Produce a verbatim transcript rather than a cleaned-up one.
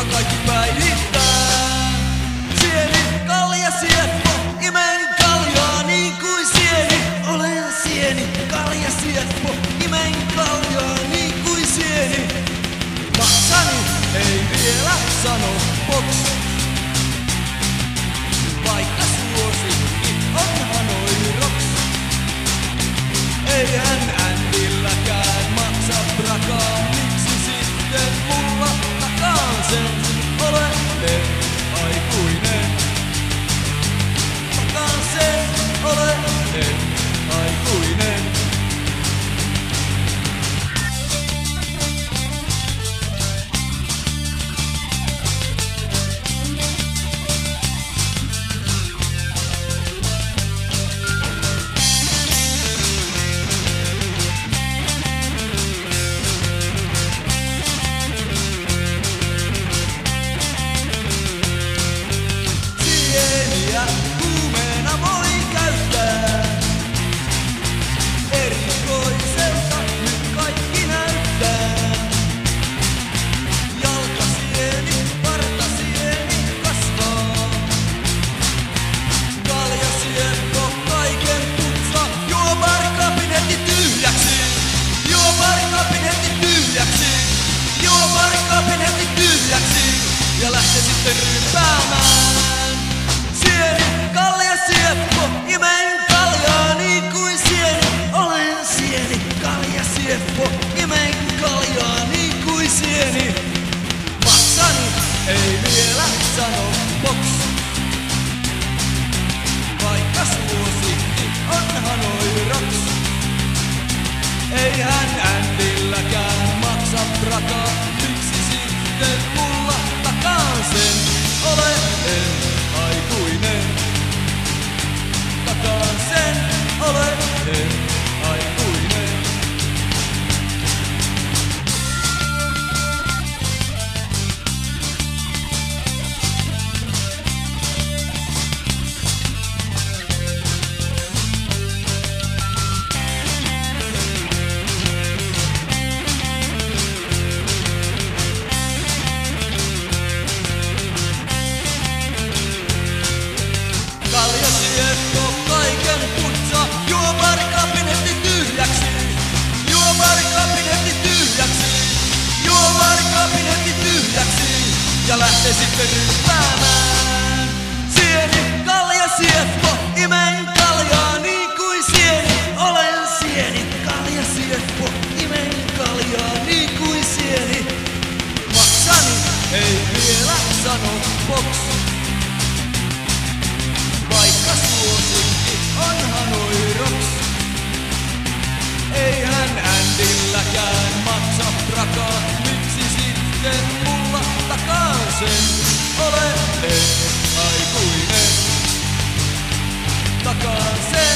joka kaikki päihittää. Sieni, kalja, sieppo, imen kaljaa niin kuin sieni. Olen sieni, kalja, sieppo, imen kaljaa niin kuin sieni. Maksani ei vielä sano box, vaikka suosikki on Hanoi Rocks. Eihän Andilläkään maksa prakaa, miksi sitten mulla takaan sen? Olen aikuinen, takaan sen, olen aikuinen. Kuumeena voi käyttää, erikoiselta nyt kaikki näyttää. Jalkasieni, partasieni kasvaa, kaljasieppo kaiken putsa. Juo barikabinetti tyhjäksi, juo barikabinetti tyhjäksi, juo barikabinetti tyhjäksi ja lähtee sitten rympäämään. Sieni, kalja, sieppo, imen kaljaa niin kuin sieni. Olen sieni, kalja, sieppo, imen kaljaa niin kuin sieni. Maksani ei vielä sano box, vaikka suosikki on Hanoi Rocks. Eihän Andilläkään maksa prakaa, miksi sitten mulla takaan sen? Olen aikuinen, takaan sen, olen aikuinen. Kaljasieppo kaiken putsa, juo barikabinetti tyhjäksi, juo barikabinetti tyhjäksi, juo barikabinetti tyhjäksi ja lähtee sitten ryppäämään. Sieni, kaljasieppo, imen kaljaa niin kuin sieni. Olen sieni, kaljasieppo, imen kaljaa niin kuin sieni. Maksani ei vielä sano box, vaikka suosikki on Hanoi Rocks. Eihän Andilläkään maksa prakaa, miksi sitten mulla takaan sen? Olen aikuinen, takaan sen.